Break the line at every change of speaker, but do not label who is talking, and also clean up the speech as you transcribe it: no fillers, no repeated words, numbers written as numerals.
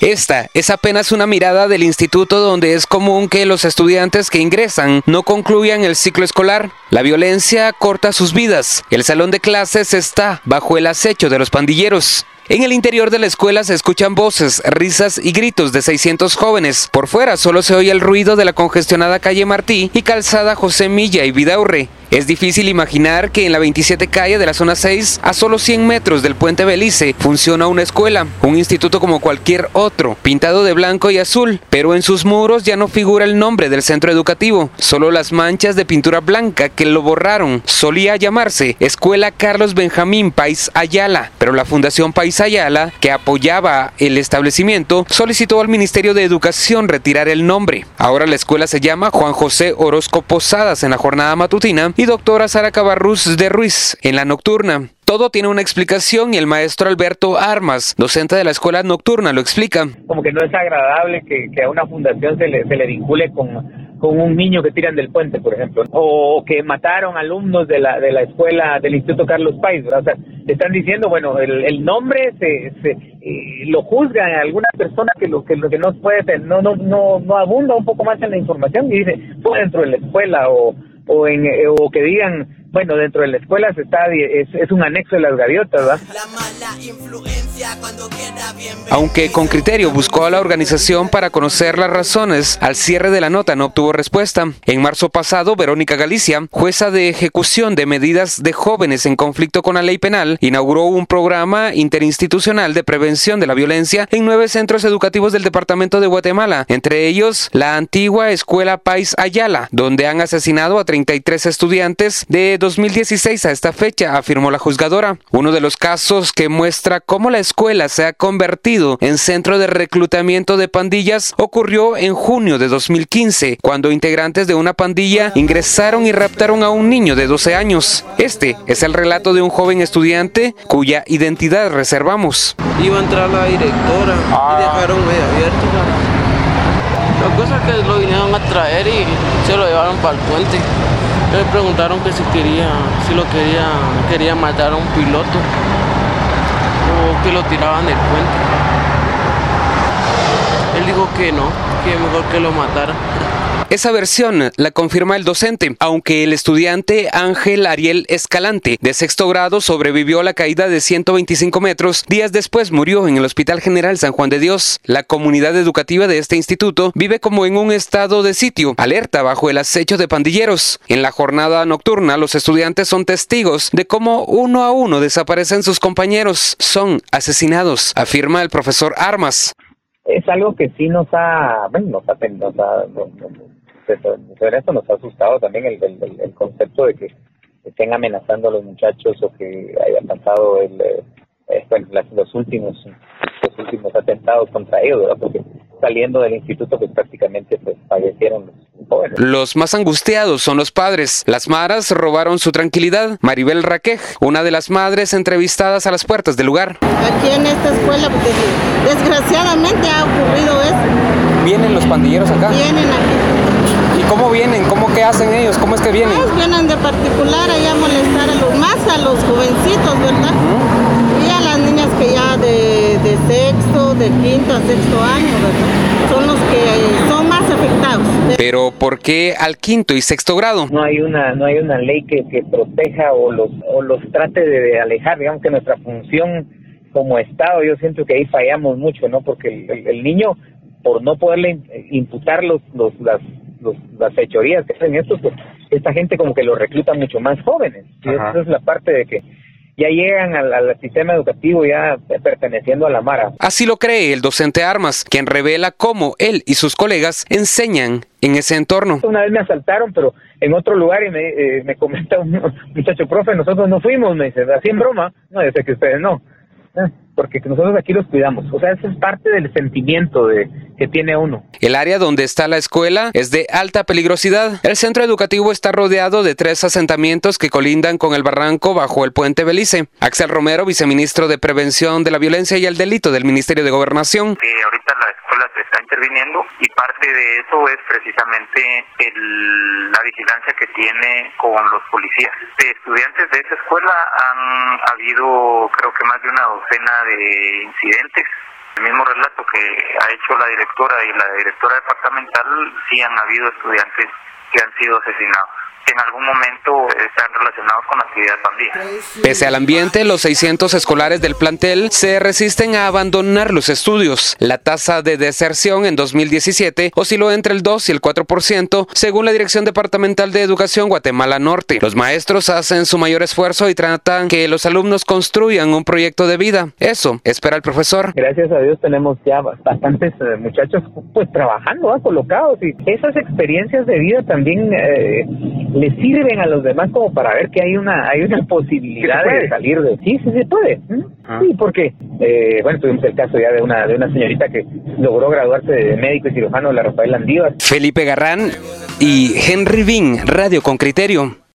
Esta es apenas una mirada del instituto donde es común que los estudiantes que ingresan no concluyan el ciclo escolar. La violencia corta sus vidas. El salón de clases está bajo el acecho de los pandilleros. En el interior de la escuela se escuchan voces, risas y gritos de 600 jóvenes. Por fuera solo se oye el ruido de la congestionada calle Martí y calzada José Milla y Vidaurre. Es difícil imaginar que en la 27 calle de la zona 6, a solo 100 metros del puente Belice, funciona una escuela, un instituto como cualquier otro, pintado de blanco y azul, pero en sus muros ya no figura el nombre del centro educativo, solo las manchas de pintura blanca que lo borraron. Solía llamarse Escuela Carlos Benjamín Pais Ayala, pero la Fundación Pais Ayala, que apoyaba el establecimiento, solicitó al Ministerio de Educación retirar el nombre. Ahora la escuela se llama Juan José Orozco Posadas en la jornada matutina y doctora Sara Cabarrús de Ruiz en la nocturna. Todo tiene una explicación y el maestro Alberto Armas, docente de la escuela nocturna, lo explica.
Como que no es agradable que a una fundación se le vincule con un niño que tiran del puente, por ejemplo, o que mataron alumnos de la escuela del Instituto Carlos Pais, ¿verdad? O sea, están diciendo, bueno, el nombre lo juzgan a alguna persona que lo que no puede, no abunda un poco más en la información y dice, fue dentro de la escuela o que digan, bueno, dentro de la escuela es un anexo de las gaviotas, ¿verdad?
Aunque con criterio buscó a la organización para conocer las razones, al cierre de la nota no obtuvo respuesta. En marzo pasado, Verónica Galicia, jueza de ejecución de medidas de jóvenes en conflicto con la ley penal, inauguró un programa interinstitucional de prevención de la violencia en 9 centros educativos del departamento de Guatemala, entre ellos la antigua Escuela Pais Ayala, donde han asesinado a 33 estudiantes de 2016 a esta fecha, afirmó la juzgadora. Uno de los casos que muestra cómo la escuela se ha convertido en centro de reclutamiento de pandillas ocurrió en junio de 2015, cuando integrantes de una pandilla ingresaron y raptaron a un niño de 12 años. Este es el relato de un joven estudiante cuya identidad reservamos.
Iba a entrar la directora y dejaron medio abierto. La cosa es que lo vinieron a traer y se lo llevaron para el puente. Le preguntaron que si quería matar a un piloto o que lo tiraban del puente. Él dijo que no, que mejor que lo matara.
Esa versión la confirma el docente, aunque el estudiante Ángel Ariel Escalante, de 6º grado, sobrevivió a la caída de 125 metros, días después murió en el Hospital General San Juan de Dios. La comunidad educativa de este instituto vive como en un estado de sitio, alerta bajo el acecho de pandilleros. En la jornada nocturna, los estudiantes son testigos de cómo uno a uno desaparecen sus compañeros, son asesinados, afirma el profesor Armas.
Es algo que sí nos ha asustado también el concepto de que estén amenazando a los muchachos o que haya pasado los últimos atentados contra ellos, ¿verdad? Porque saliendo del instituto pues prácticamente fallecieron los jóvenes.
Los más angustiados son los padres. Las maras robaron su tranquilidad. Maribel Raquej, una de las madres entrevistadas a las puertas del lugar.
Aquí en esta escuela, porque desgraciadamente ha ocurrido eso.
¿Vienen los pandilleros acá?
Vienen aquí.
¿Y cómo vienen? ¿Qué hacen ellos? ¿Cómo es que vienen?
Pues vienen de particular allá a molestar a los jovencitos, ¿verdad? Y a las niñas que ya de sexto, de quinto a sexto año, ¿verdad? Son los que son más afectados.
Pero ¿por qué al quinto y sexto grado?
No hay una ley que proteja o los trate de alejar. Digamos que nuestra función como Estado, yo siento que ahí fallamos mucho, ¿no? Porque el niño, por no poderle imputar las fechorías que hacen estos, pues esta gente como que lo recluta mucho más jóvenes. Y esa es la parte de que ya llegan al sistema educativo ya perteneciendo a la mara.
Así lo cree el docente Armas, quien revela cómo él y sus colegas enseñan en ese entorno.
Una vez me asaltaron, pero en otro lugar, y me comenta un muchacho, profe, nosotros no fuimos, me dice, así en broma. No, yo sé que ustedes no. Porque nosotros aquí los cuidamos. O sea, eso es parte del sentimiento que tiene uno.
El área donde está la escuela es de alta peligrosidad. El centro educativo está rodeado de 3 asentamientos que colindan con el barranco bajo el puente Belice. Axel Romero, viceministro de Prevención de la Violencia y el Delito del Ministerio de Gobernación.
Ahorita la escuela se está interviniendo y parte de eso es precisamente la vigilancia que tiene con los policías. De estudiantes de esa escuela han habido creo que más de una docena de incidentes El mismo relato que ha hecho la directora y la directora departamental, sí han habido estudiantes que han sido asesinados. En algún momento están relacionados con la actividad pandilla.
Pese al ambiente, los 600 escolares del plantel se resisten a abandonar los estudios. La tasa de deserción en 2017 osciló entre el 2 y el 4%, según la Dirección Departamental de Educación Guatemala Norte. Los maestros hacen su mayor esfuerzo y tratan que los alumnos construyan un proyecto de vida. Eso espera el profesor.
Gracias a Dios tenemos ya bastantes muchachos pues trabajando, colocados, y esas experiencias de vida también le sirven a los demás como para ver que hay una posibilidad de salir de... Sí, se puede. Sí, porque, tuvimos el caso ya de una señorita que logró graduarse de médico y cirujano de la Rafael Landívar.
Felipe Garrán y Henry Bin, Radio con Criterio.